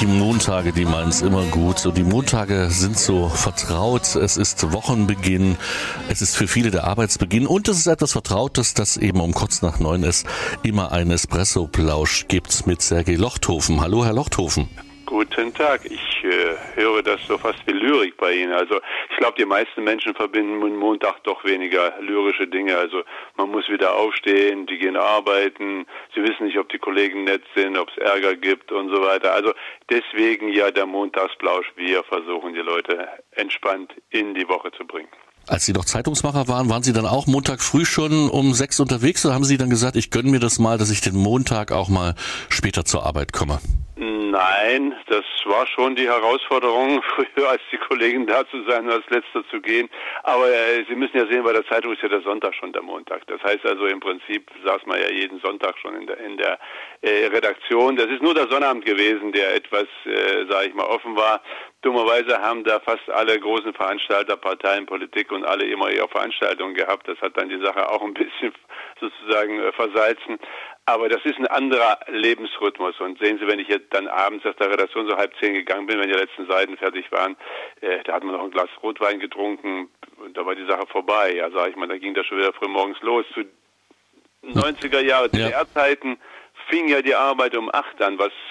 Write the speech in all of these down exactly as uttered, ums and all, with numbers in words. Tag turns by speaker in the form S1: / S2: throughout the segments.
S1: Die Montage, die meinen es immer gut. Und die Montage sind so vertraut. Es ist Wochenbeginn. Es ist für viele der Arbeitsbeginn. Und es ist etwas Vertrautes, dass eben um kurz nach neun ist immer ein Espresso-Plausch gibt mit Sergei Lochthofen. Hallo, Herr Lochthofen.
S2: Guten Tag. Ich äh, höre das so fast wie Lyrik bei Ihnen. Also ich glaube, die meisten Menschen verbinden mit Montag doch weniger lyrische Dinge. Also man muss wieder aufstehen, die gehen arbeiten, sie wissen nicht, ob die Kollegen nett sind, ob es Ärger gibt und so weiter. Also deswegen ja der Montagsplausch. Wir versuchen die Leute entspannt in die Woche zu bringen.
S1: Als Sie noch Zeitungsmacher waren, waren Sie dann auch Montag früh schon um sechs unterwegs oder haben Sie dann gesagt, ich gönne mir das mal, dass ich den Montag auch mal später zur Arbeit komme?
S2: Nein, das war schon die Herausforderung, früher als die Kollegen da zu sein und als Letzter zu gehen. Aber äh, Sie müssen ja sehen, bei der Zeitung ist ja der Sonntag schon der Montag. Das heißt also im Prinzip saß man ja jeden Sonntag schon in der, in der äh, Redaktion. Das ist nur der Sonnabend gewesen, der etwas, äh, sage ich mal, offen war. Dummerweise haben da fast alle großen Veranstalter, Parteien, Politik und alle immer ihre Veranstaltungen gehabt. Das hat dann die Sache auch ein bisschen sozusagen äh, versalzen. Aber das ist ein anderer Lebensrhythmus. Und sehen Sie, wenn ich jetzt dann abends aus der Redaktion so halb zehn gegangen bin, wenn die letzten Seiten fertig waren, äh, da hat man noch ein Glas Rotwein getrunken und da war die Sache vorbei. Ja, sag ich mal, da ging das schon wieder früh morgens los. Zu neunziger Jahre D D R-Zeiten fing ja die Arbeit um acht an, was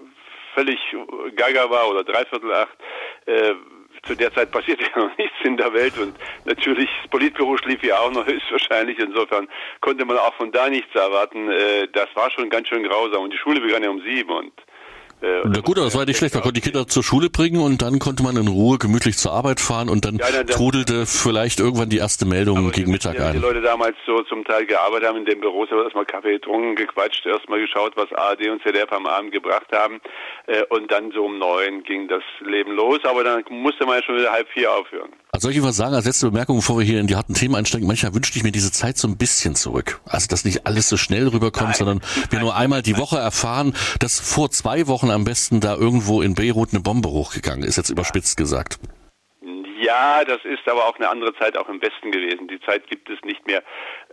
S2: völlig gaga war, oder dreiviertel acht. Äh, Zu der Zeit passierte ja noch nichts in der Welt und natürlich, das Politbüro schlief ja auch noch höchstwahrscheinlich. Insofern konnte man auch von da nichts erwarten. Das war schon ganz schön grausam und die Schule begann ja um sieben. Und, äh,
S1: Na gut, aber das war ja nicht schlecht. Man konnte die Kinder zur Schule bringen und dann konnte man in Ruhe gemütlich zur Arbeit fahren und dann ja, dann, trudelte vielleicht irgendwann die erste Meldung gegen Mittag ein.
S2: Die Leute damals so zum Teil gearbeitet haben in den Büros, haben erstmal Kaffee getrunken, gequatscht, erstmal geschaut, was A R D und Z D F am Abend gebracht haben. Und dann so um neun ging das Leben los, aber dann musste man ja schon wieder halb vier aufhören.
S1: Also soll ich was sagen als letzte Bemerkung, bevor wir hier in die harten Themen einsteigen? Manchmal wünschte ich mir diese Zeit so ein bisschen zurück. Also, dass nicht alles so schnell rüberkommt, Nein. sondern wir nur einmal die Woche erfahren, dass vor zwei Wochen am besten da irgendwo in Beirut eine Bombe hochgegangen ist, jetzt überspitzt gesagt.
S2: Ja, das ist aber auch eine andere Zeit auch im Westen gewesen. Die Zeit gibt es nicht mehr.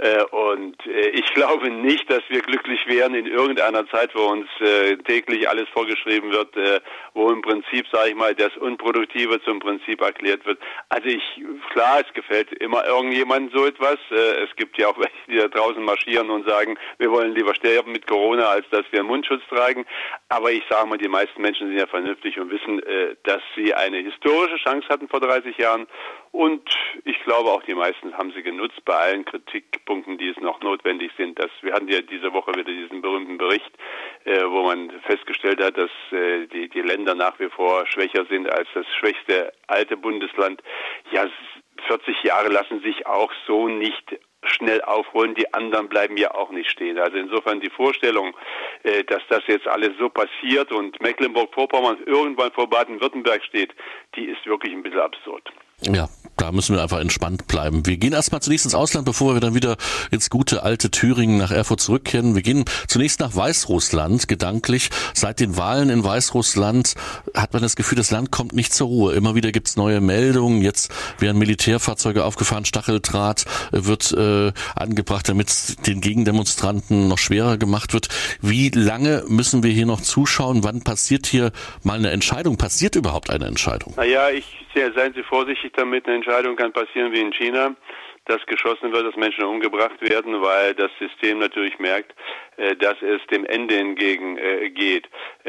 S2: Und ich glaube nicht, dass wir glücklich wären in irgendeiner Zeit, wo uns täglich alles vorgeschrieben wird, wo im Prinzip, sage ich mal, das Unproduktive zum Prinzip erklärt wird. Also ich, klar, es gefällt immer irgendjemandem so etwas. Es gibt ja auch welche, die da draußen marschieren und sagen, wir wollen lieber sterben mit Corona, als dass wir einen Mundschutz tragen. Aber ich sage mal, die meisten Menschen sind ja vernünftig und wissen, dass sie eine historische Chance hatten vor dreißig Jahren. Und ich glaube auch die meisten haben sie genutzt bei allen Kritikpunkten, die es noch notwendig sind. Das, wir hatten ja diese Woche wieder diesen berühmten Bericht, äh, wo man festgestellt hat, dass äh, die, die Länder nach wie vor schwächer sind als das schwächste alte Bundesland. Ja, vierzig Jahre lassen sich auch so nicht schnell aufholen, die anderen bleiben ja auch nicht stehen. Also insofern die Vorstellung, äh, dass das jetzt alles so passiert und Mecklenburg-Vorpommern irgendwann vor Baden-Württemberg steht, die ist wirklich ein bisschen absurd.
S1: Ja, da müssen wir einfach entspannt bleiben. Wir gehen erstmal zunächst ins Ausland, bevor wir dann wieder ins gute alte Thüringen nach Erfurt zurückkehren. Wir gehen zunächst nach Weißrussland, gedanklich. Seit den Wahlen in Weißrussland hat man das Gefühl, das Land kommt nicht zur Ruhe. Immer wieder gibt's neue Meldungen. Jetzt werden Militärfahrzeuge aufgefahren, Stacheldraht wird äh, angebracht, damit es den Gegendemonstranten noch schwerer gemacht wird. Wie lange müssen wir hier noch zuschauen? Wann passiert hier mal eine Entscheidung? Passiert überhaupt eine Entscheidung?
S2: Naja, ich seien Sie vorsichtig damit, eine Entscheidung kann passieren wie in China, dass geschossen wird, dass Menschen umgebracht werden, weil das System natürlich merkt, dass es dem Ende entgegen geht.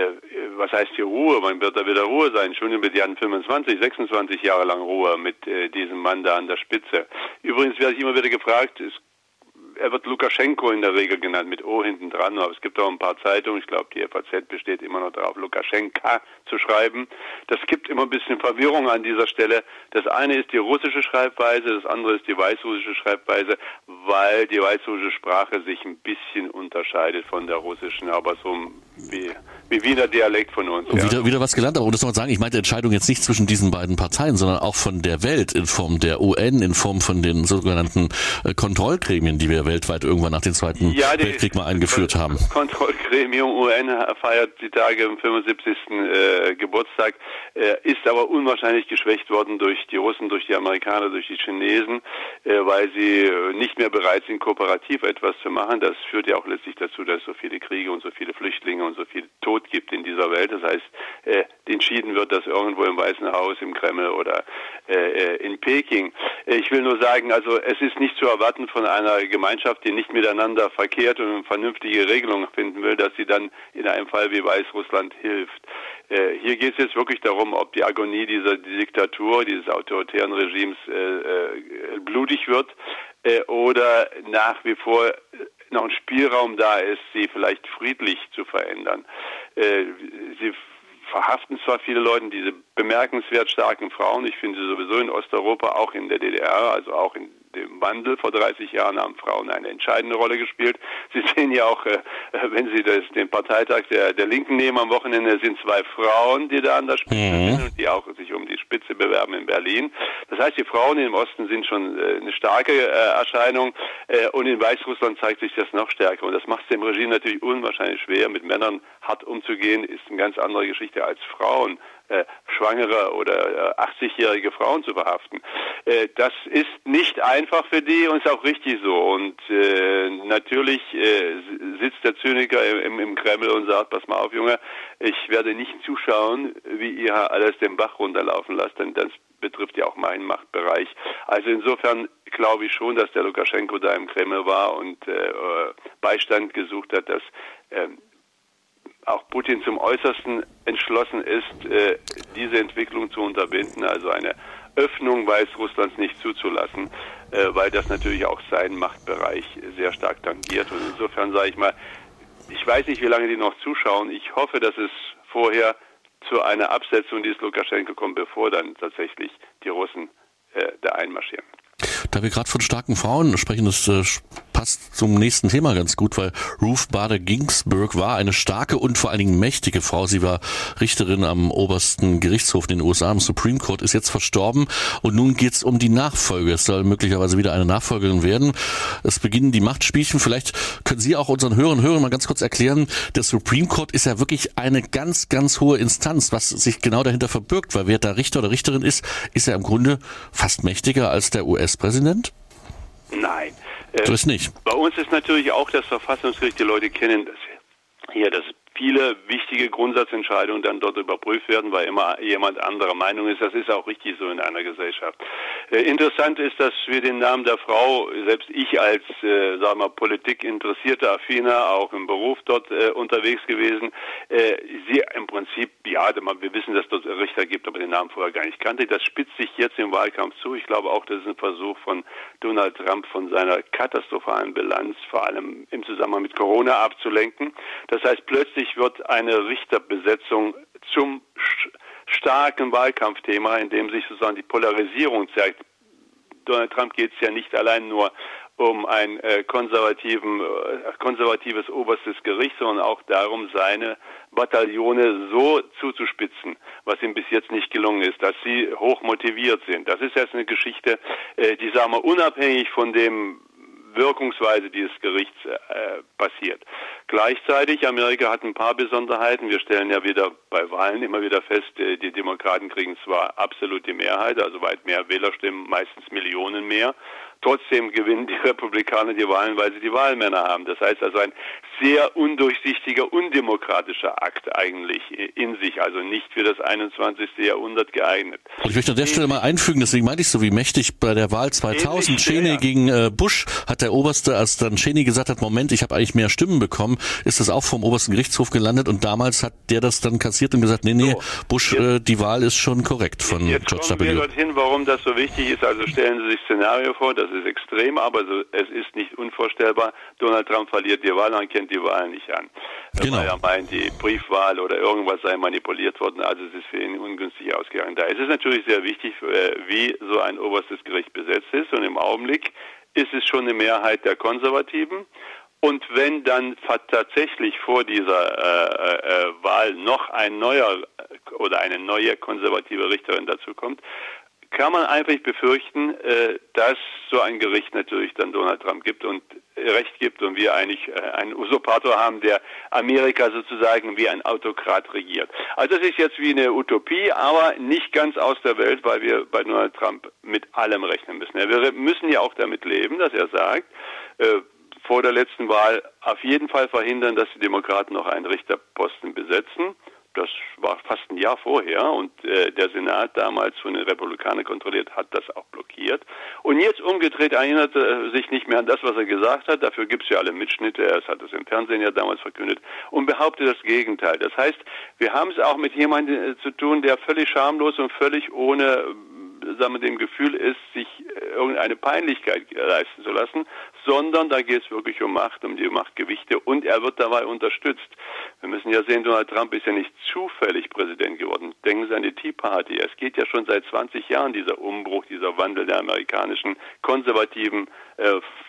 S2: Was heißt hier Ruhe? Man wird da wieder Ruhe sein. Entschuldigung, die hatten fünfundzwanzig, sechsundzwanzig Jahre lang Ruhe mit diesem Mann da an der Spitze. Übrigens werde ich immer wieder gefragt, es Er wird Lukaschenko in der Regel genannt, mit O hinten dran, aber es gibt auch ein paar Zeitungen, ich glaube die F A Z besteht immer noch darauf, Lukaschenka zu schreiben. Das gibt immer ein bisschen Verwirrung an dieser Stelle. Das eine ist die russische Schreibweise, das andere ist die weißrussische Schreibweise, weil die weißrussische Sprache sich ein bisschen unterscheidet von der russischen, aber so wie, wie Wiener Dialekt von uns.
S1: Ja.
S2: Wieder,
S1: wieder was gelernt, aber um das noch mal sagen, ich meinte Entscheidung jetzt nicht zwischen diesen beiden Parteien, sondern auch von der Welt in Form der U N, in Form von den sogenannten Kontrollgremien, die wir ja weltweit irgendwann nach dem Zweiten
S2: ja,
S1: Weltkrieg mal eingeführt haben.
S2: Kontrollgremium U N feiert die Tage im fünfundsiebzigsten Äh, Geburtstag, äh, ist aber unwahrscheinlich geschwächt worden durch die Russen, durch die Amerikaner, durch die Chinesen, äh, weil sie nicht mehr bereit sind, kooperativ etwas zu machen. Das führt ja auch letztlich dazu, dass es so viele Kriege und so viele Flüchtlinge und so viel Tod gibt in dieser Welt. Das heißt, äh, entschieden wird das irgendwo im Weißen Haus, im Kreml oder äh, in Peking. Ich will nur sagen, also es ist nicht zu erwarten von einer Gemeinschaft, die nicht miteinander verkehrt und eine vernünftige Regelung finden will, dass sie dann in einem Fall wie Weißrussland hilft. Äh, hier geht es jetzt wirklich darum, ob die Agonie dieser Diktatur, dieses autoritären Regimes äh, äh, blutig wird äh, oder nach wie vor noch ein Spielraum da ist, sie vielleicht friedlich zu verändern. Äh, sie verhaften zwar viele Leute, diese bemerkenswert starken Frauen. Ich finde sowieso in Osteuropa, auch in der D D R, also auch in dem Wandel vor dreißig Jahren haben Frauen eine entscheidende Rolle gespielt. Sie sehen ja auch, äh, wenn Sie das, den Parteitag der, der Linken nehmen am Wochenende, sind zwei Frauen, die da an der Spitze mhm. sind und die auch sich um die Spitze bewerben in Berlin. Das heißt, die Frauen im Osten sind schon äh, eine starke äh, Erscheinung äh, und in Weißrussland zeigt sich das noch stärker. Und das macht es dem Regime natürlich unwahrscheinlich schwer, mit Männern hart umzugehen, ist eine ganz andere Geschichte als Frauen. Äh, schwangere oder äh, achtzigjährige Frauen zu verhaften. Äh, das ist nicht einfach für die und ist auch richtig so. Und äh, natürlich äh, sitzt der Zyniker im, im Kreml und sagt, pass mal auf, Junge, ich werde nicht zuschauen, wie ihr alles den Bach runterlaufen lasst, denn das betrifft ja auch meinen Machtbereich. Also insofern glaube ich schon, dass der Lukaschenko da im Kreml war und äh, Beistand gesucht hat, dass äh, auch Putin zum Äußersten entschlossen ist, äh, diese Entwicklung zu unterbinden, also eine Öffnung Weißrusslands nicht zuzulassen, äh, weil das natürlich auch seinen Machtbereich sehr stark tangiert. Und insofern sage ich mal, ich weiß nicht, wie lange die noch zuschauen. Ich hoffe, dass es vorher zu einer Absetzung dieses Lukaschenko kommt, bevor dann tatsächlich die Russen äh, da einmarschieren.
S1: Da wir gerade von starken Frauen sprechen, das äh, passt zum nächsten Thema ganz gut, weil Ruth Bader Ginsburg war eine starke und vor allen Dingen mächtige Frau. Sie war Richterin am obersten Gerichtshof in den U S A, am Supreme Court, ist jetzt verstorben und nun geht es um die Nachfolge. Es soll möglicherweise wieder eine Nachfolgerin werden. Es beginnen die Machtspielchen. Vielleicht können Sie auch unseren Hörern und Hörern mal ganz kurz erklären, der Supreme Court ist ja wirklich eine ganz, ganz hohe Instanz, was sich genau dahinter verbirgt, weil wer da Richter oder Richterin ist, ist ja im Grunde fast mächtiger als der U S-Präsident?
S2: Nein.
S1: So ist nicht.
S2: Bei uns ist natürlich auch das Verfassungsgericht, die Leute kennen das hier, dass viele wichtige Grundsatzentscheidungen dann dort überprüft werden, weil immer jemand anderer Meinung ist. Das ist auch richtig so in einer Gesellschaft. Äh, interessant ist, dass wir den Namen der Frau, selbst ich als, äh, sagen wir, politikinteressierter Affiner, auch im Beruf dort äh, unterwegs gewesen, äh, sie im Prinzip, ja, wir wissen, dass es dort Richter gibt, aber den Namen vorher gar nicht kannte. Das spitzt sich jetzt im Wahlkampf zu. Ich glaube auch, das ist ein Versuch von Donald Trump, von seiner katastrophalen Bilanz, vor allem im Zusammenhang mit Corona, abzulenken. Das heißt, plötzlich wird eine Richterbesetzung zum starken Wahlkampfthema, in dem sich sozusagen die Polarisierung zeigt. Donald Trump geht es ja nicht allein nur um ein äh, konservativen, äh, konservatives oberstes Gericht, sondern auch darum, seine Bataillone so zuzuspitzen, was ihm bis jetzt nicht gelungen ist, dass sie hoch motiviert sind. Das ist jetzt eine Geschichte, äh, die, sagen wir, unabhängig von dem Wirkungsweise dieses Gerichts äh, passiert. Gleichzeitig, Amerika hat ein paar Besonderheiten. Wir stellen ja wieder bei Wahlen immer wieder fest, äh, die Demokraten kriegen zwar absolut die Mehrheit, also weit mehr Wählerstimmen, meistens Millionen mehr. Trotzdem gewinnen die Republikaner die Wahlen, weil sie die Wahlmänner haben. Das heißt also ein sehr undurchsichtiger, undemokratischer Akt eigentlich in sich, also nicht für das einundzwanzigste Jahrhundert geeignet.
S1: Und ich möchte an der Stelle mal einfügen, deswegen meinte ich so, wie mächtig bei der Wahl zweitausend, Cheney ja. gegen äh, Bush, hat der Oberste, als dann Cheney gesagt hat, Moment, ich habe eigentlich mehr Stimmen bekommen, ist das auch vom obersten Gerichtshof gelandet und damals hat der das dann kassiert und gesagt, nee, nee, so, Bush, jetzt, äh, die Wahl ist schon korrekt von
S2: jetzt
S1: George
S2: W. Jetzt kommen wir dorthin, warum das so wichtig ist. Also stellen Sie sich Szenario vor, das ist extrem, aber so, es ist nicht unvorstellbar. Donald Trump verliert die Wahl und kennt die Wahl nicht an. Genau. Weil er meint, die Briefwahl oder irgendwas sei manipuliert worden, also es ist für ihn ungünstig ausgegangen. Da ist es natürlich sehr wichtig, wie so ein oberstes Gericht besetzt ist und im Augenblick ist es schon eine Mehrheit der Konservativen. Und wenn dann tatsächlich vor dieser äh, äh, Wahl noch ein neuer oder eine neue konservative Richterin dazu kommt, kann man einfach befürchten, äh, dass so ein Gericht natürlich dann Donald Trump gibt und äh, Recht gibt und wir eigentlich äh, einen Usurpator haben, der Amerika sozusagen wie ein Autokrat regiert. Also das ist jetzt wie eine Utopie, aber nicht ganz aus der Welt, weil wir bei Donald Trump mit allem rechnen müssen. Ja, wir müssen ja auch damit leben, dass er sagt, äh, vor der letzten Wahl auf jeden Fall verhindern, dass die Demokraten noch einen Richterposten besetzen. Das war fast ein Jahr vorher und äh, der Senat, damals von den Republikanern kontrolliert, hat das auch blockiert. Und jetzt umgedreht erinnert er sich nicht mehr an das, was er gesagt hat. Dafür gibt es ja alle Mitschnitte. Er hat es im Fernsehen ja damals verkündet und behauptet das Gegenteil. Das heißt, wir haben es auch mit jemandem äh, zu tun, der völlig schamlos und völlig ohne sagen wir, dem Gefühl ist, sich irgendeine Peinlichkeit leisten zu lassen, sondern da geht es wirklich um Macht, um die Machtgewichte und er wird dabei unterstützt. Wir müssen ja sehen, Donald Trump ist ja nicht zufällig Präsident geworden. Denken Sie an die Tea Party. Es geht ja schon seit zwanzig Jahren dieser Umbruch, dieser Wandel der amerikanischen Konservativen äh,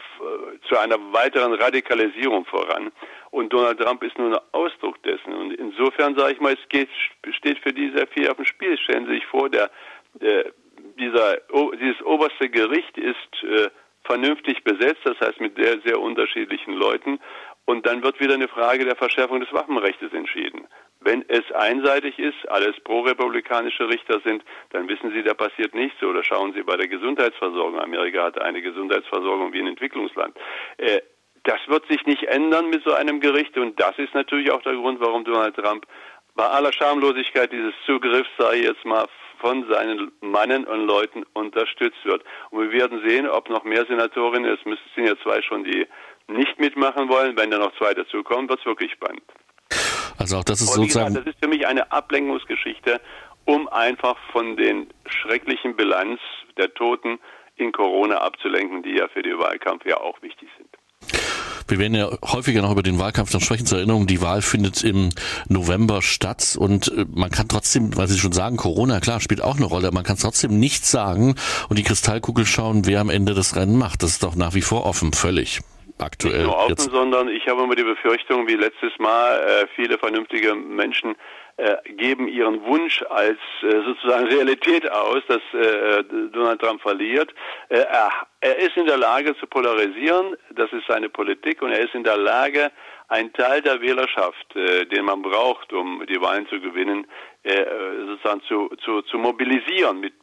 S2: zu einer weiteren Radikalisierung voran. Und Donald Trump ist nur ein Ausdruck dessen. Und insofern sage ich mal, es geht, steht für die sehr viel auf dem Spiel. Stellen Sie sich vor, der, der Dieser, dieses oberste Gericht ist äh, vernünftig besetzt, das heißt mit sehr, sehr unterschiedlichen Leuten. Und dann wird wieder eine Frage der Verschärfung des Waffenrechts entschieden. Wenn es einseitig ist, alles pro-republikanische Richter sind, dann wissen Sie, da passiert nichts. Oder schauen Sie bei der Gesundheitsversorgung. Amerika hat eine Gesundheitsversorgung wie ein Entwicklungsland. Äh, das wird sich nicht ändern mit so einem Gericht. Und das ist natürlich auch der Grund, warum Donald Trump bei aller Schamlosigkeit dieses Zugriffs, sage ich jetzt mal, von seinen Mannen und Leuten unterstützt wird. Und wir werden sehen, ob noch mehr Senatorinnen, es müssen sind ja zwei schon, die nicht mitmachen wollen. Wenn da noch zwei dazukommen, wird es wirklich spannend.
S1: Also auch das ist
S2: Und wie
S1: sozusagen...
S2: gesagt, das ist für mich eine Ablenkungsgeschichte, um einfach von den schrecklichen Bilanz der Toten in Corona abzulenken, die ja für den Wahlkampf ja auch wichtig sind.
S1: Wir werden ja häufiger noch über den Wahlkampf dann sprechen. Zur Erinnerung, die Wahl findet im November statt und man kann trotzdem, weil Sie schon sagen, Corona, klar, spielt auch eine Rolle, man kann trotzdem nicht sagen und die Kristallkugel schauen, wer am Ende das Rennen macht. Das ist doch nach wie vor offen, völlig aktuell.
S2: Nicht nur offen,
S1: jetzt.
S2: sondern ich habe immer die Befürchtung, wie letztes Mal, äh, viele vernünftige Menschen äh, geben ihren Wunsch als äh, sozusagen Realität aus, dass äh, Donald Trump verliert. Äh, er, er ist in der Lage zu polarisieren, das ist seine Politik, und er ist in der Lage, einen Teil der Wählerschaft, äh, den man braucht, um die Wahlen zu gewinnen, äh, sozusagen zu, zu, zu mobilisieren mit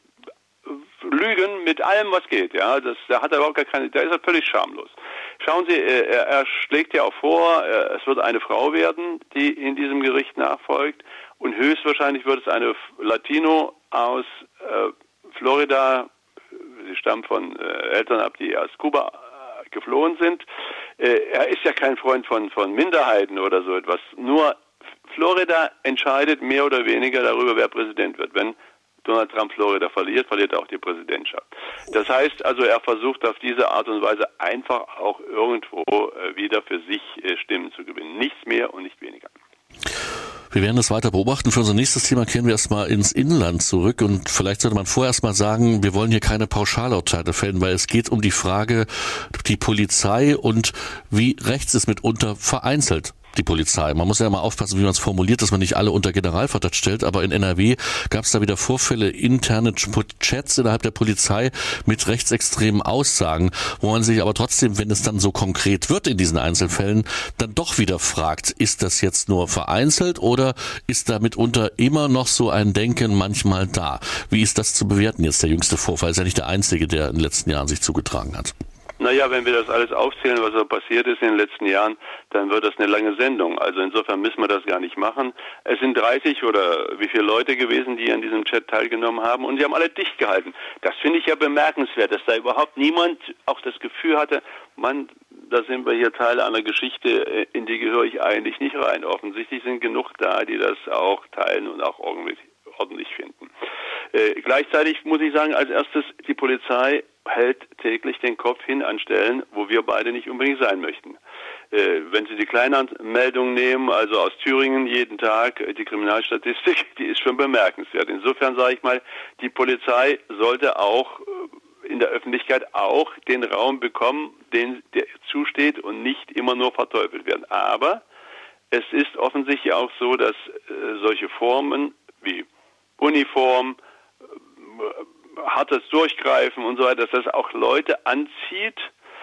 S2: Lügen, mit allem, was geht. Ja, das, da hat er überhaupt gar keine, da ist er völlig schamlos. Schauen Sie, er, er schlägt ja auch vor, es wird eine Frau werden, die in diesem Gericht nachfolgt, und höchstwahrscheinlich wird es eine Latino aus äh, Florida, sie stammt von äh, Eltern ab, die aus Kuba äh, geflohen sind. Äh, er ist ja kein Freund von, von Minderheiten oder so etwas. Nur Florida entscheidet mehr oder weniger darüber, wer Präsident wird. Wenn Donald Trump Florida verliert, verliert er auch die Präsidentschaft. Das heißt also, er versucht auf diese Art und Weise einfach auch irgendwo äh, wieder für sich äh, Stimmen zu gewinnen. Nichts mehr und nicht weniger.
S1: Wir werden das weiter beobachten. Für unser nächstes Thema kehren wir erstmal ins Inland zurück und vielleicht sollte man vorerst mal sagen, wir wollen hier keine Pauschalurteile fällen, weil es geht um die Frage, die Polizei und wie rechts ist mitunter vereinzelt. Die Polizei. Man muss ja mal aufpassen, wie man es formuliert, dass man nicht alle unter Generalverdacht stellt, aber in N R W gab es da wieder Vorfälle, interne Chats innerhalb der Polizei mit rechtsextremen Aussagen, wo man sich aber trotzdem, wenn es dann so konkret wird in diesen Einzelfällen, dann doch wieder fragt, ist das jetzt nur vereinzelt oder ist da mitunter immer noch so ein Denken manchmal da? Wie ist das zu bewerten jetzt, der jüngste Vorfall? Ist ja nicht der einzige, der in den letzten Jahren sich zugetragen hat.
S2: Naja, wenn wir das alles aufzählen, was so passiert ist in den letzten Jahren, dann wird das eine lange Sendung. Also insofern müssen wir das gar nicht machen. Es sind dreißig oder wie viele Leute gewesen, die an diesem Chat teilgenommen haben, und die haben alle dicht gehalten. Das finde ich ja bemerkenswert, dass da überhaupt niemand auch das Gefühl hatte, Mann, da sind wir hier Teil einer Geschichte, in die gehöre ich eigentlich nicht rein. Offensichtlich sind genug da, die das auch teilen und auch ordentlich, ordentlich finden. Äh, gleichzeitig muss ich sagen, als erstes, die Polizei hält täglich den Kopf hin an Stellen, wo wir beide nicht unbedingt sein möchten. Äh, wenn Sie die Kleinanmeldung nehmen, also aus Thüringen jeden Tag, die Kriminalstatistik, die ist schon bemerkenswert. Insofern sage ich mal, die Polizei sollte auch in der Öffentlichkeit auch den Raum bekommen, den der zusteht und nicht immer nur verteufelt werden. Aber es ist offensichtlich auch so, dass äh, solche Formen wie Uniform, hartes Durchgreifen und so weiter, dass das auch Leute anzieht,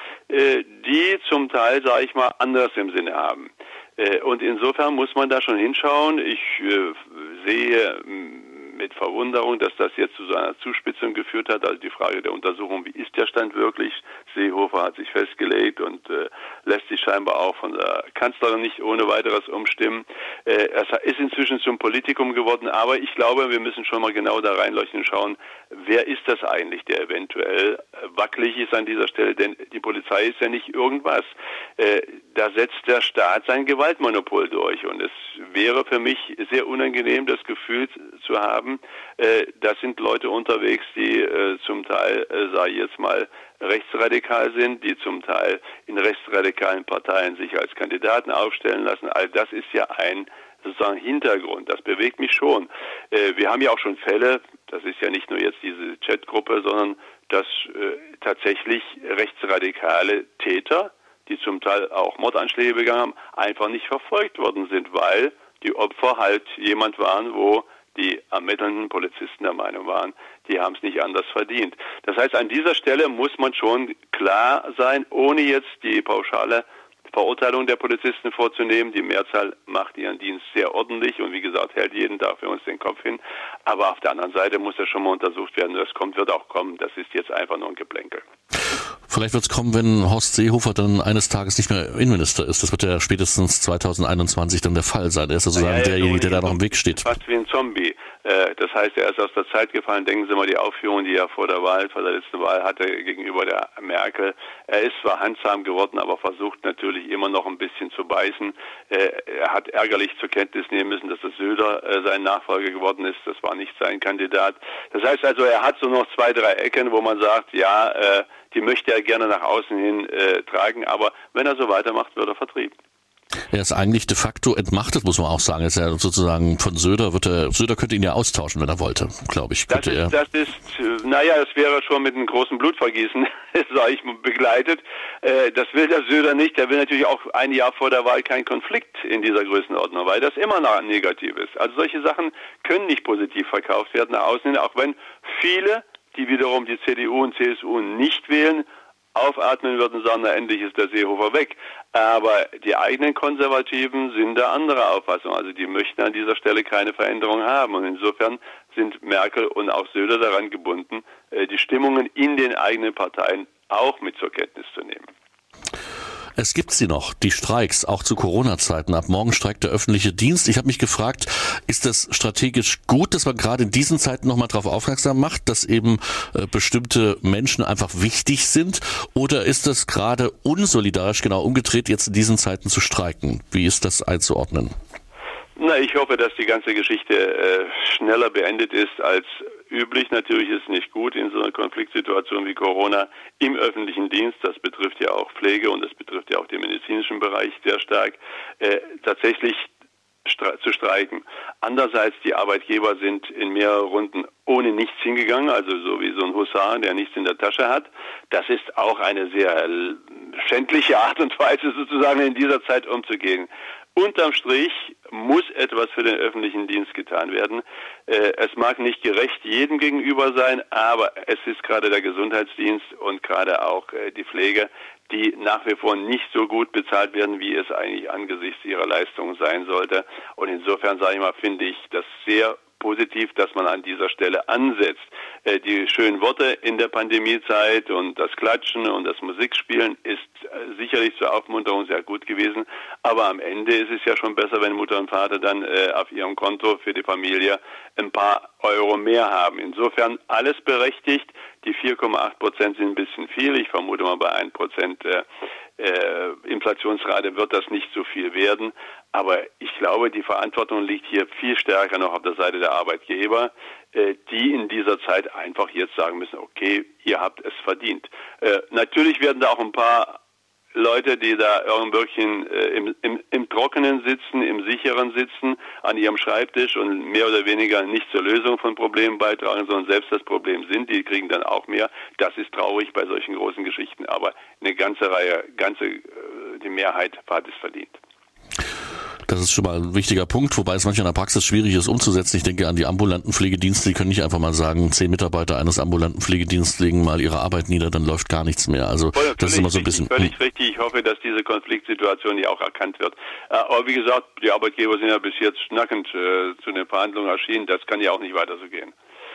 S2: äh, die zum Teil, sage ich mal, anders im Sinne haben. Äh, und insofern muss man da schon hinschauen. Ich äh, sehe mit Verwunderung, dass das jetzt zu so einer Zuspitzung geführt hat. Also die Frage der Untersuchung, wie ist der Stand wirklich? Seehofer hat sich festgelegt und äh, lässt sich scheinbar auch von der Kanzlerin nicht ohne weiteres umstimmen. Äh, es ist inzwischen zum Politikum geworden, aber ich glaube, wir müssen schon mal genau da reinleuchten und schauen, wer ist das eigentlich, der eventuell wackelig ist an dieser Stelle, denn die Polizei ist ja nicht irgendwas. Äh, da setzt der Staat sein Gewaltmonopol durch und es wäre für mich sehr unangenehm, das Gefühl zu haben, äh, da sind Leute unterwegs, die äh, zum Teil, äh, sage ich jetzt mal, rechtsradikal sind, die zum Teil in rechtsradikalen Parteien sich als Kandidaten aufstellen lassen. All das ist ja ein sozusagen Hintergrund. Das bewegt mich schon. Äh, wir haben ja auch schon Fälle, das ist ja nicht nur jetzt diese Chatgruppe, sondern dass äh, tatsächlich rechtsradikale Täter, die zum Teil auch Mordanschläge begangen haben, einfach nicht verfolgt worden sind, weil die Opfer halt jemand waren, wo die ermittelnden Polizisten der Meinung waren, die haben es nicht anders verdient. Das heißt, an dieser Stelle muss man schon klar sein, ohne jetzt die pauschale Verurteilung der Polizisten vorzunehmen. Die Mehrzahl macht ihren Dienst sehr ordentlich und wie gesagt, hält jeden Tag für uns den Kopf hin. Aber auf der anderen Seite muss das schon mal untersucht werden. Das kommt, wird auch kommen. Das ist jetzt einfach nur ein Geplänkel.
S1: Vielleicht wird es kommen, wenn Horst Seehofer dann eines Tages nicht mehr Innenminister ist. Das wird ja spätestens zwanzig einundzwanzig dann der Fall sein. Er ist sozusagen ja, derjenige, der da noch im Weg steht.
S2: Fast wie ein Zombie. Das heißt, er ist aus der Zeit gefallen. Denken Sie mal die Aufführung, die er vor der Wahl, vor der letzten Wahl hatte gegenüber der Merkel. Er ist zwar handsam geworden, aber versucht natürlich immer noch ein bisschen zu beißen. Er hat ärgerlich zur Kenntnis nehmen müssen, dass das Söder sein Nachfolger geworden ist. Das war nicht sein Kandidat. Das heißt also, er hat so noch zwei, drei Ecken, wo man sagt, ja, die möchte er gerne nach außen hin äh, tragen, aber wenn er so weitermacht, wird er vertrieben.
S1: Er ist eigentlich de facto entmachtet, muss man auch sagen. Er ist ja sozusagen von Söder, wird er, Söder könnte ihn ja austauschen, wenn er wollte, glaube ich.
S2: Das ist,
S1: er.
S2: das ist, naja, das wäre schon mit einem großen Blutvergießen, sage ich, begleitet. Äh, das will der Söder nicht. Der will natürlich auch ein Jahr vor der Wahl keinen Konflikt in dieser Größenordnung, weil das immer noch negativ ist. Also solche Sachen können nicht positiv verkauft werden nach außen hin, auch wenn viele, die wiederum die C D U und C S U nicht wählen, aufatmen würden und sagen, na endlich ist der Seehofer weg. Aber die eigenen Konservativen sind da anderer Auffassung. Also die möchten an dieser Stelle keine Veränderung haben. Und insofern sind Merkel und auch Söder daran gebunden, die Stimmungen in den eigenen Parteien auch mit zur Kenntnis zu nehmen.
S1: Es gibt sie noch, die Streiks, auch zu Corona-Zeiten. Ab morgen streikt der öffentliche Dienst. Ich habe mich gefragt, ist das strategisch gut, dass man gerade in diesen Zeiten nochmal darauf aufmerksam macht, dass eben äh, bestimmte Menschen einfach wichtig sind? Oder ist das gerade unsolidarisch, genau umgedreht, jetzt in diesen Zeiten zu streiken? Wie ist das einzuordnen?
S2: Na, ich hoffe, dass die ganze Geschichte äh, schneller beendet ist als üblich. Natürlich ist es nicht gut in so einer Konfliktsituation wie Corona im öffentlichen Dienst, das betrifft ja auch Pflege und das betrifft ja auch den medizinischen Bereich sehr stark, äh, tatsächlich stre- zu streiken. Andererseits, die Arbeitgeber sind in mehreren Runden ohne nichts hingegangen, also so wie so ein Husar, der nichts in der Tasche hat. Das ist auch eine sehr schändliche Art und Weise, sozusagen in dieser Zeit umzugehen. Unterm Strich muss etwas für den öffentlichen Dienst getan werden. Äh, es mag nicht gerecht jedem gegenüber sein, aber es ist gerade der Gesundheitsdienst und gerade auch äh, die Pflege, die nach wie vor nicht so gut bezahlt werden, wie es eigentlich angesichts ihrer Leistungen sein sollte. Und insofern, sage ich mal, finde ich das sehr positiv, dass man an dieser Stelle ansetzt. Äh, die schönen Worte in der Pandemiezeit und das Klatschen und das Musikspielen ist äh, sicherlich zur Aufmunterung sehr gut gewesen, aber am Ende ist es ja schon besser, wenn Mutter und Vater dann äh, auf ihrem Konto für die Familie ein paar Euro mehr haben. Insofern alles berechtigt. Die vier Komma acht Prozent sind ein bisschen viel. Ich vermute mal, bei ein Prozent äh, äh, Inflationsrate wird das nicht so viel werden. Aber ich glaube, die Verantwortung liegt hier viel stärker noch auf der Seite der Arbeitgeber, äh, die in dieser Zeit einfach jetzt sagen müssen, okay, ihr habt es verdient. Äh, natürlich werden da auch ein paar Leute, die da irgendwelchen äh, im, im, im Trockenen sitzen, im Sicheren sitzen, an ihrem Schreibtisch und mehr oder weniger nicht zur Lösung von Problemen beitragen, sondern selbst das Problem sind, die kriegen dann auch mehr. Das ist traurig bei solchen großen Geschichten, aber eine ganze Reihe, ganze, äh, die Mehrheit hat es verdient.
S1: Das ist schon mal ein wichtiger Punkt, wobei es manchmal in der Praxis schwierig ist umzusetzen. Ich denke an die ambulanten Pflegedienste, die können nicht einfach mal sagen, zehn Mitarbeiter eines ambulanten Pflegedienstes legen mal ihre Arbeit nieder, dann läuft gar nichts mehr. Also
S2: Voll,
S1: das ist immer so ein bisschen...
S2: Völlig richtig. Ich hoffe, dass diese Konfliktsituation hier auch erkannt wird. Aber wie gesagt, die Arbeitgeber sind ja bis jetzt schnackend äh, zu den Verhandlungen erschienen. Das kann ja auch nicht weiter so gehen.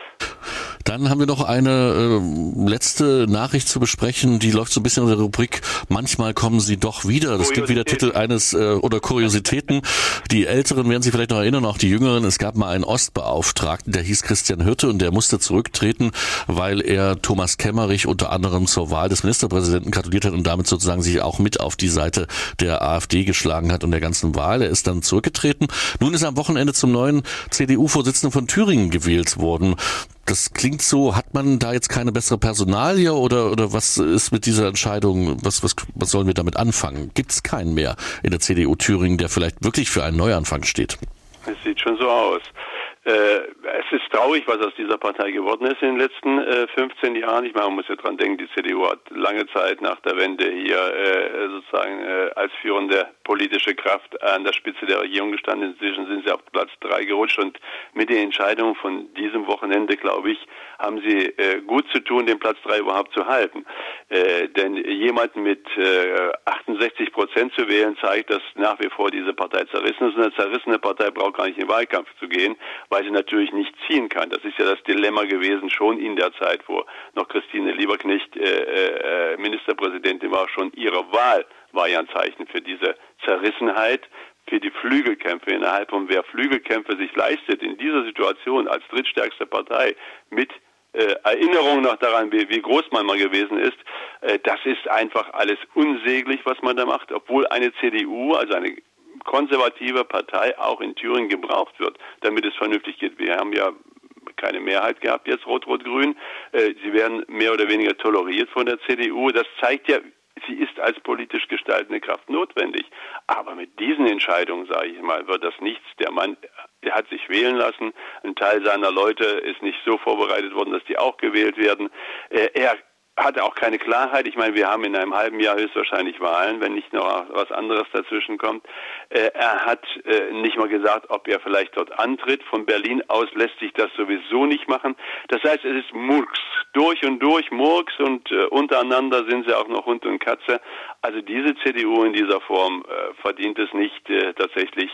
S1: Dann haben wir noch eine äh, letzte Nachricht zu besprechen, die läuft so ein bisschen in der Rubrik Manchmal kommen sie doch wieder. Das klingt wie der Titel eines, äh, oder Kuriositäten. Die Älteren werden sich vielleicht noch erinnern, auch die Jüngeren. Es gab mal einen Ostbeauftragten, der hieß Christian Hirte und der musste zurücktreten, weil er Thomas Kemmerich unter anderem zur Wahl des Ministerpräsidenten gratuliert hat und damit sozusagen sich auch mit auf die Seite der AfD geschlagen hat und der ganzen Wahl. Er ist dann zurückgetreten. Nun ist er am Wochenende zum neuen C D U-Vorsitzenden von Thüringen gewählt worden. Das klingt so, hat man da jetzt keine bessere Personalie oder oder was ist mit dieser Entscheidung, was was was sollen wir damit anfangen? Gibt es keinen mehr in der C D U Thüringen, der vielleicht wirklich für einen Neuanfang steht?
S2: Es sieht schon so aus. Äh, es ist traurig, was aus dieser Partei geworden ist in den letzten äh, fünfzehn Jahren. Ich meine, man muss ja dran denken, die C D U hat lange Zeit nach der Wende hier äh, sozusagen äh, als führende politische Kraft an der Spitze der Regierung gestanden. Inzwischen sind sie auf Platz drei gerutscht und mit den Entscheidungen von diesem Wochenende, glaube ich, haben sie äh, gut zu tun, den Platz drei überhaupt zu halten. Äh, denn jemanden mit äh, achtundsechzig Prozent zu wählen, zeigt, dass nach wie vor diese Partei zerrissen ist. Und eine zerrissene Partei braucht gar nicht in den Wahlkampf zu gehen, weil sie natürlich nicht ziehen kann. Das ist ja das Dilemma gewesen, schon in der Zeit, wo noch Christine Lieberknecht äh, äh, Ministerpräsidentin war. Schon ihre Wahl war ja ein Zeichen für diese Zerrissenheit, für die Flügelkämpfe innerhalb von wer Flügelkämpfe sich leistet in dieser Situation als drittstärkste Partei mit äh, Erinnerung noch daran, wie, wie groß man mal gewesen ist. Äh, das ist einfach alles unsäglich, was man da macht, obwohl eine C D U, also eine konservative Partei, auch in Thüringen gebraucht wird, damit es vernünftig geht. Wir haben ja keine Mehrheit gehabt jetzt, Rot-Rot-Grün. Äh, sie werden mehr oder weniger toleriert von der C D U. Das zeigt ja, sie ist als politisch gestaltende Kraft notwendig. Aber mit diesen Entscheidungen, sage ich mal, wird das nichts. Der Mann, der hat sich wählen lassen. Ein Teil seiner Leute ist nicht so vorbereitet worden, dass die auch gewählt werden. Äh, er hat auch keine Klarheit. Ich meine, wir haben in einem halben Jahr höchstwahrscheinlich Wahlen, wenn nicht noch was anderes dazwischen kommt. Äh, er hat äh, nicht mal gesagt, ob er vielleicht dort antritt. Von Berlin aus lässt sich das sowieso nicht machen. Das heißt, es ist Murks. Durch und durch Murks und äh, untereinander sind sie auch noch Hund und Katze. Also diese C D U in dieser Form äh, verdient es nicht äh, tatsächlich,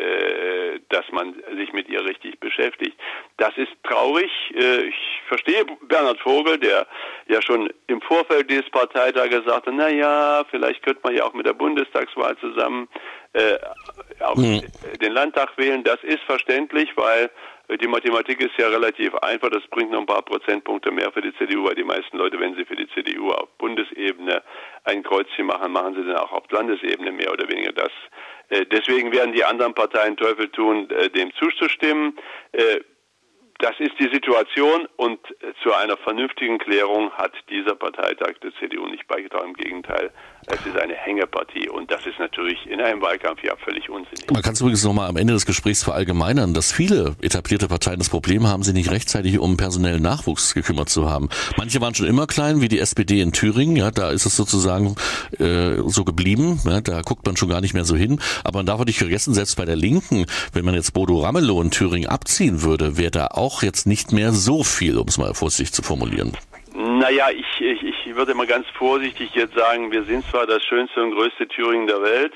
S2: äh, dass man sich mit ihr richtig beschäftigt. Das ist traurig. Äh, ich verstehe Bernhard Vogel, der ja schon im Vorfeld dieses Parteitages sagte, na ja, vielleicht könnte man ja auch mit der Bundestagswahl zusammen äh, auch mhm. den Landtag wählen. Das ist verständlich, weil die Mathematik ist ja relativ einfach. Das bringt noch ein paar Prozentpunkte mehr für die C D U, weil die meisten Leute, wenn sie für die C D U auf Bundesebene ein Kreuzchen machen, machen sie dann auch auf Landesebene mehr oder weniger das. Äh, deswegen werden die anderen Parteien Teufel tun, äh, dem zuzustimmen. Äh, Das ist die Situation und zu einer vernünftigen Klärung hat dieser Parteitag der C D U nicht beigetragen. Im Gegenteil, es ist eine Hängepartie und das ist natürlich in einem Wahlkampf ja völlig unsinnig.
S1: Man kann es übrigens nochmal am Ende des Gesprächs verallgemeinern, dass viele etablierte Parteien das Problem haben, sich nicht rechtzeitig um personellen Nachwuchs gekümmert zu haben. Manche waren schon immer klein, wie die S P D in Thüringen, ja, da ist es sozusagen äh, so geblieben, ja, da guckt man schon gar nicht mehr so hin. Aber man darf auch nicht vergessen, selbst bei der Linken, wenn man jetzt Bodo Ramelow in Thüringen abziehen würde, wäre da auch jetzt nicht mehr so viel, um es mal vorsichtig zu formulieren.
S2: Naja, ich, ich, ich würde mal ganz vorsichtig jetzt sagen, wir sind zwar das schönste und größte Thüringen der Welt,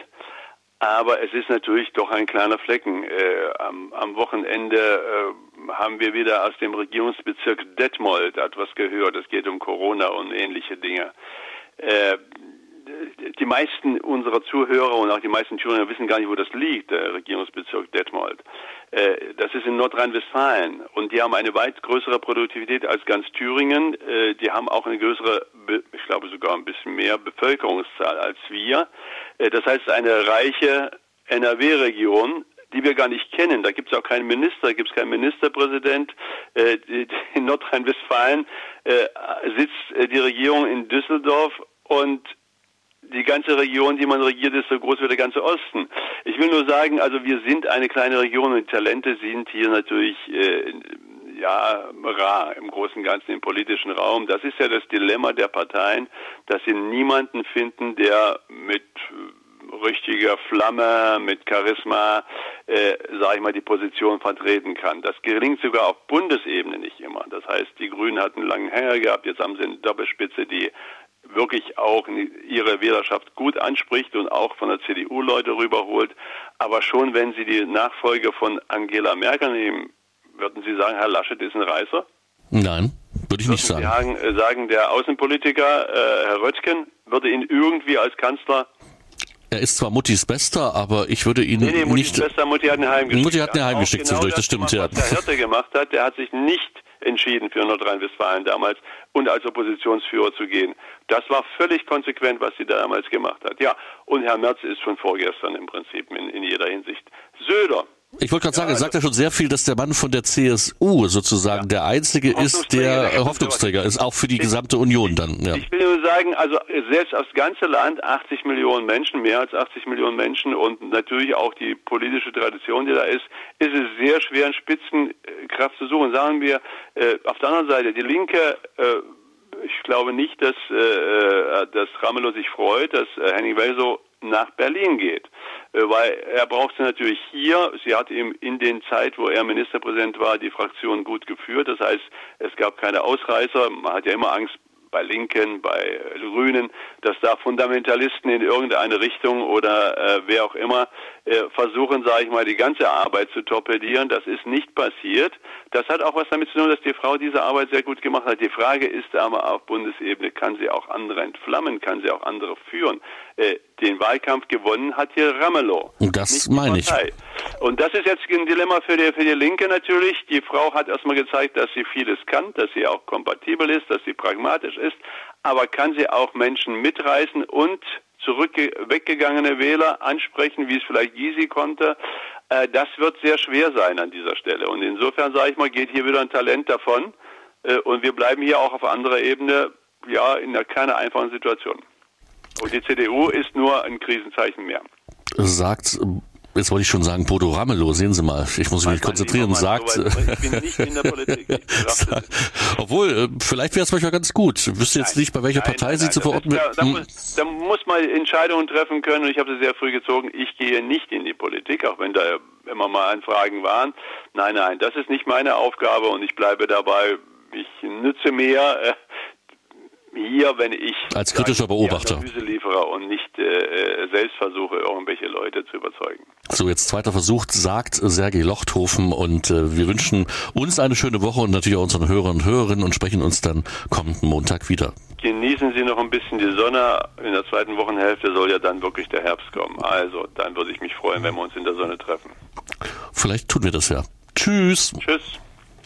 S2: aber es ist natürlich doch ein kleiner Flecken. Äh, am, am Wochenende äh, haben wir wieder aus dem Regierungsbezirk Detmold etwas gehört. Es geht um Corona und ähnliche Dinge. Äh, die meisten unserer Zuhörer und auch die meisten Thüringer wissen gar nicht, wo das liegt, der Regierungsbezirk Detmold. Äh, das ist in Nordrhein-Westfalen und die haben eine weit größere Produktivität als ganz Thüringen. Äh, die haben auch eine größere, ich glaube sogar ein bisschen mehr Bevölkerungszahl als wir. Äh, das heißt, eine reiche N R W-Region, die wir gar nicht kennen. Da gibt es auch keinen Minister, da gibt es keinen Ministerpräsident. Äh, in Nordrhein-Westfalen äh, sitzt die Regierung in Düsseldorf und die ganze Region, die man regiert, ist so groß wie der ganze Osten. Ich will nur sagen, also wir sind eine kleine Region und die Talente sind hier natürlich äh, ja rar im Großen und Ganzen im politischen Raum. Das ist ja das Dilemma der Parteien, dass sie niemanden finden, der mit richtiger Flamme, mit Charisma, äh, sage ich mal, die Position vertreten kann. Das gelingt sogar auf Bundesebene nicht immer. Das heißt, die Grünen hatten einen langen Hänger gehabt, jetzt haben sie eine Doppelspitze, die wirklich auch ihre Wählerschaft gut anspricht und auch von der C D U Leute rüberholt. Aber schon wenn Sie die Nachfolge von Angela Merkel nehmen, würden Sie sagen, Herr Laschet ist ein Reißer?
S1: Nein, würde ich nicht sagen.
S2: Sie sagen, sagen der Außenpolitiker, äh, Herr Röttgen, würde ihn irgendwie als Kanzler...
S1: Er ist zwar Muttis Bester, aber ich würde ihn
S2: nee, nee, Muttis
S1: nicht...
S2: Bester, Mutti hat ihn heimgeschickt.
S1: Mutti hat ihn heimgeschickt
S2: genau
S1: zwischendurch, das stimmt,
S2: gemacht,
S1: ja.
S2: Was der Hirte gemacht hat, der hat sich nicht entschieden für Nordrhein-Westfalen damals und als Oppositionsführer zu gehen. Das war völlig konsequent, was sie damals gemacht hat. Ja, und Herr Merz ist von vorgestern im Prinzip in, in jeder Hinsicht. Söder.
S1: Ich wollte gerade sagen,
S2: ja,
S1: er sagt ja schon sehr viel, dass der Mann von der C S U sozusagen ja. der Einzige ist, der äh, Hoffnungsträger ist, auch für die ich, gesamte Union dann. Ja.
S2: Ich will nur sagen, also selbst das ganze Land, achtzig Millionen Menschen, mehr als achtzig Millionen Menschen und natürlich auch die politische Tradition, die da ist, ist es sehr schwer, eine Spitzenkraft zu suchen. Sagen wir, äh, auf der anderen Seite, die Linke, äh, ich glaube nicht, dass, äh, dass Ramelow sich freut, dass äh, Henning Welsow nach Berlin geht, weil er braucht sie natürlich hier. Sie hat ihm in den Zeit, wo er Ministerpräsident war, die Fraktion gut geführt. Das heißt, es gab keine Ausreißer. Man hat ja immer Angst bei Linken, bei Grünen, dass da Fundamentalisten in irgendeine Richtung oder äh, wer auch immer äh, versuchen, sage ich mal, die ganze Arbeit zu torpedieren. Das ist nicht passiert. Das hat auch was damit zu tun, dass die Frau diese Arbeit sehr gut gemacht hat. Die Frage ist aber auf Bundesebene, kann sie auch andere entflammen, kann sie auch andere führen? Äh, den Wahlkampf gewonnen hat hier Ramelow.
S1: Das meine ich.
S2: Und das ist jetzt ein Dilemma für die, für die Linke natürlich. Die Frau hat erstmal gezeigt, dass sie vieles kann, dass sie auch kompatibel ist, dass sie pragmatisch ist, aber kann sie auch Menschen mitreißen und zurück weggegangene Wähler ansprechen, wie es vielleicht Gysi konnte. Äh, das wird sehr schwer sein an dieser Stelle. Und insofern, sage ich mal, geht hier wieder ein Talent davon. Äh, und wir bleiben hier auch auf anderer Ebene, ja, in einer keine einfachen Situation. Und die C D U ist nur ein Krisenzeichen mehr.
S1: Sagt, jetzt wollte ich schon sagen, Bodo Ramelow, sehen Sie mal, ich muss mich konzentrieren, sagt...
S2: So ich bin nicht in der Politik.
S1: sagt, obwohl, vielleicht wäre es manchmal ganz gut. Ich wüsste jetzt nein, nicht, bei welcher nein, Partei nein, Sie nein, zu verorten
S2: wird. Da, da, muss, da muss man Entscheidungen treffen können und ich habe sie sehr früh gezogen. Ich gehe nicht in die Politik, auch wenn da immer mal Anfragen waren. Nein, nein, das ist nicht meine Aufgabe und ich bleibe dabei. Ich nütze mehr... Äh, hier, wenn ich
S1: als kritischer Beobachter
S2: Analyse liefere und nicht äh, selbst versuche, irgendwelche Leute zu überzeugen.
S1: So, jetzt zweiter Versuch, sagt Sergej Lochthofen und äh, wir wünschen uns eine schöne Woche und natürlich auch unseren Hörern und Hörerinnen und sprechen uns dann kommenden Montag wieder.
S2: Genießen Sie noch ein bisschen die Sonne. In der zweiten Wochenhälfte soll ja dann wirklich der Herbst kommen. Also, dann würde ich mich freuen, wenn wir uns in der Sonne treffen.
S1: Vielleicht tun wir das ja. Tschüss.
S2: Tschüss.